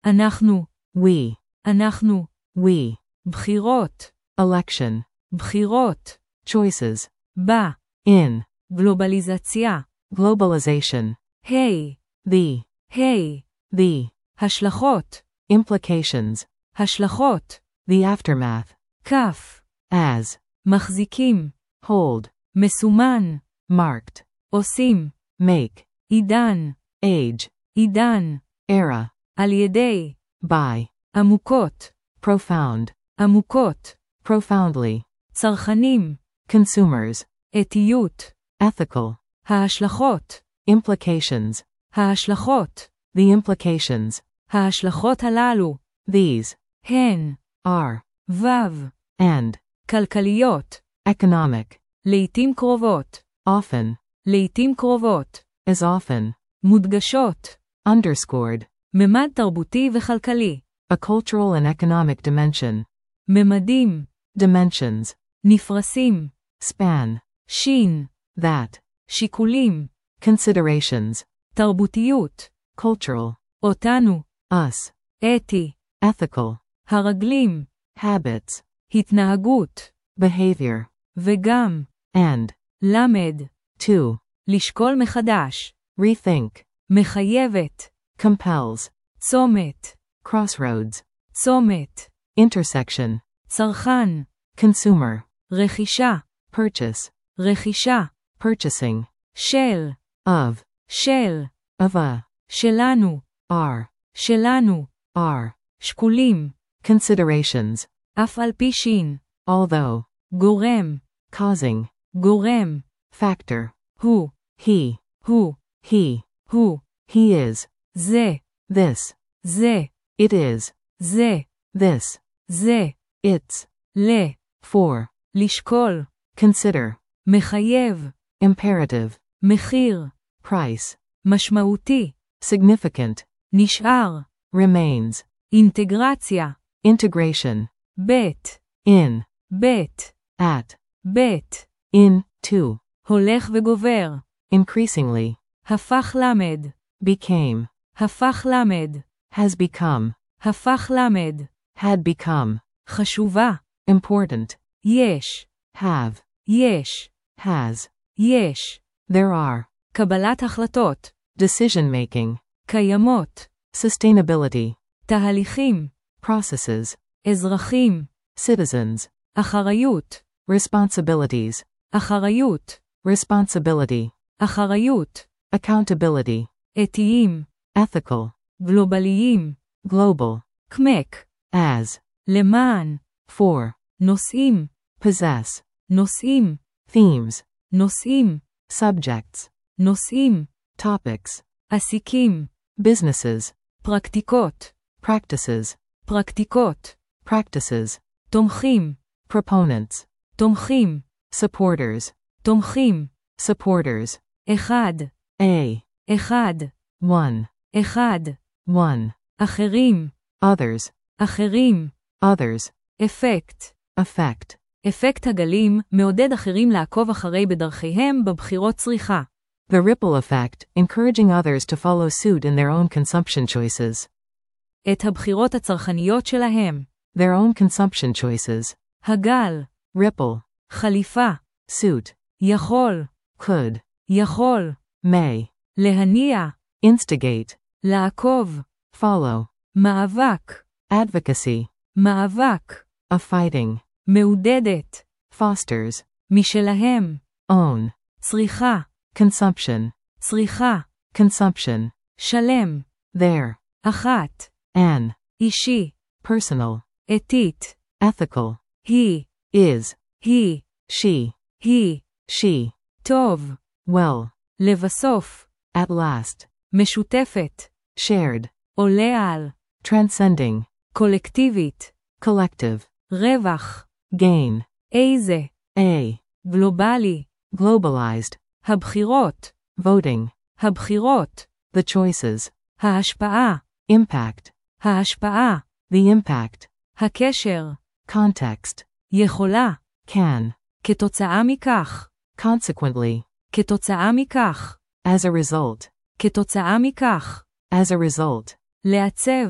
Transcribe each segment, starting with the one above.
אנחנו. we, אנחנו. we, בחירות. election, בחירות. choices, בה. in, גלובליזציה. globalization, היי. the, היי. the, השלכות. implications, השלכות. the aftermath, כף. as, מחזיקים. hold, מסומן. marked, עושים. make, עידן. age, עידן. era, על ידי. by, עמוקות. profound, עמוקות. profoundly, צרכנים. consumers, אתיות. ethical, ההשלכות. implications, ההשלכות. the implications, ההשלכות הללו. these, הן. are, וו. and, כלכליות. economic, לעתים קרובות. often, לעתים קרובות. as often, מודגשות. underscored, ממד תרבותי וכלכלי. a cultural and economic dimension, ממדים. dimensions, נפרסים. span, שין. that, שיקולים. considerations, תרבותיות. cultural, אותנו. us, אתי. ethical, הרגלים. habits, התנהגות. behavior, וגם. and, למד. to, לשקול מחדש. rethink, מחייבת. compels, צומת. crossroads, צומת. intersection, צרכן. consumer, רכישה. purchase, רכישה. purchasing, של. of, של. of a, שלנו. are, שלנו. are, שקולים. considerations, אף על פי שין. although, גורם. causing, גורם. factor, הוא. he, הוא. he, הוא. he is, זה. this, זה. it is, זה. this, זה. it's, ל. for, לשקול. consider, מחייב. imperative, מחיר. price, משמעותי. significant, נשאר. remains, אינטגרציה. integration, בית. in, בית. at, בית. in, to, הולך וגובר. increasingly, הפך למד. became, הפך למד. has become, הפך למד. had become, חשובה. important, יש. have, יש. has, יש. there are, קבלת החלטות. decision making, קיימות. sustainability, תהליכים. processes, אזרחים. citizens, אחריות. responsibilities, אחריות. responsibility, אחריות. accountability, אתיים. ethical, גלובליים. global, קמק. as, למען. for, נושאים. possess, נושאים. themes, נושאים. subjects, נושאים. topics, עסיקים. businesses, פרקטיקות. practices, פרקטיקות. practices, תומכים. proponents, תומכים. supporters, תומכים. supporters, אחד. a, אחד. one, אחד. one, אחרים. others, אחרים. others, אפקט. effect, אפקט הגלים מעודד אחרים לעקוב אחרי בדרכיהם בבחירות צריכה. the ripple effect, encouraging others to follow suit in their own consumption choices, את הבחירות הצרכניות שלהם. their own consumption choices, הגל. ripple, חליפה. suit, יכול. could, יכול. may, להניע. instigate, לעקוב. follow, מאבק. advocacy, מאבק. of fighting, מעודדת. fosters, משלהם. own, צריכה. consumption, צריכה. consumption, שלם. their, אחת. an, אישי. personal, אתית. ethical, היא. is, היא. she, היא. she, טוב. well, לבסוף. at last, משותפת. shared, עולה על. transcending, קולקטיבית. collective, רווח. gain, איזה. a, גלובלי. globalized, הבחירות. voting, הבחירות. the choices, ההשפעה. impact, ההשפעה. the impact, הקשר. context, יכולה. can, כתוצאה מכך. consequently, כתוצאה מכך. as a result, כתוצאה מכך. as a result, לעצב.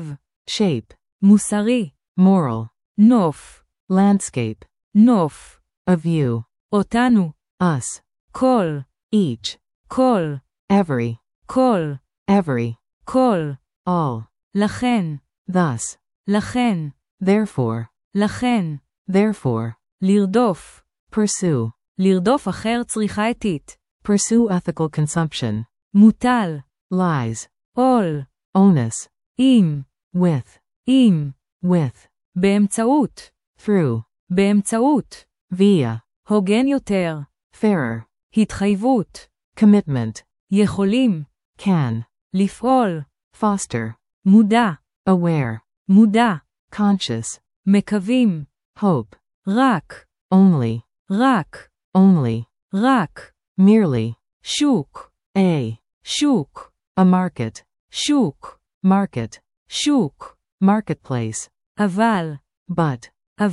shape, מוסרי, moral, נוף, landscape, נוף, a view, אותנו, us, כל, each, כל, every, כל, every, כל, all, לכן, thus, לכן, therefore, לכן, therefore, לרדוף, pursue, לרדוף אחר צריכה אתית, pursue ethical consumption, מוטל, lies, עול, onus, עם, עם, with, באמצעות, through, באמצעות, via, הוגן יותר, fairer, התחייבות, commitment, יכולים, can, לפעול, foster, מודע, aware, מודע, conscious, מקווים, hope, רק, only, רק, only, רק, merely, שוק, שוק, a market, שוק, market, שוק, marketplace, אבל, but,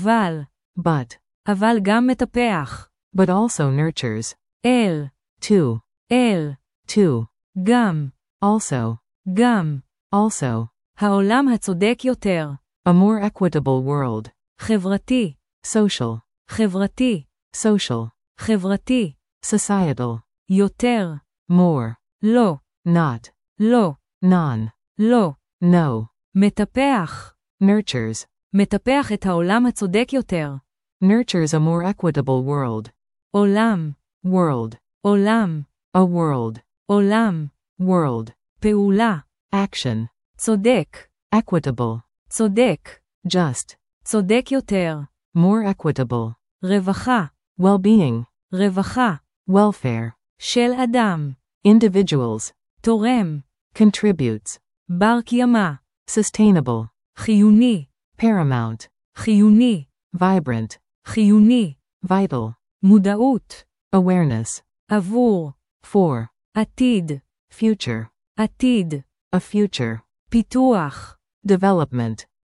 אבל גם מטפח, but also nurtures, אל, to, גם, also, העולם הצודק יותר, a more equitable world, חברתי, social, חברתי, חברתי, societal, יותר, more, לא, not, לא, none, לא, no, מטפח, nurtures, מטפח את העולם הצודק יותר, nurtures a more equitable world, עולם, world, עולם, a world, עולם, world, פעולה, action, צודק, equitable, צודק, just, צודק יותר, more equitable, רווחה, well-being, רווחה, welfare, של אדם, individuals, תורם, contributes, בר קיימא, sustainable, חיוני, paramount, חיוני, vibrant, חיוני, vital, מודעות, awareness, עבור, for, עתיד, future, עתיד, a future, פיתוח, development,